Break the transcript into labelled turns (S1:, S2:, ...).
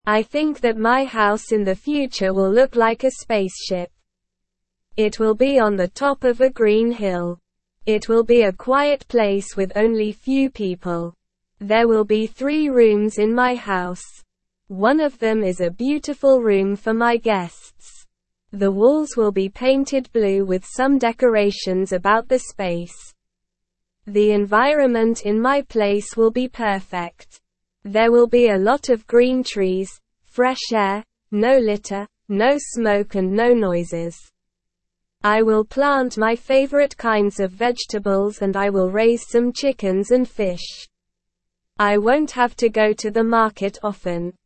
S1: I think that my house in the future will look like a spaceship. It will be on the top of a green hill. It will be a quiet place with only few people. There will be 3 rooms in my house. One of them is a beautiful room for my guests. The walls will be painted blue with some decorations about the space. The environment in my place will be perfect. There will be a lot of green trees, fresh air, no litter, no smoke and no noises. I will plant my favorite kinds of vegetables and I will raise some chickens and fish. I won't have to go to the market often.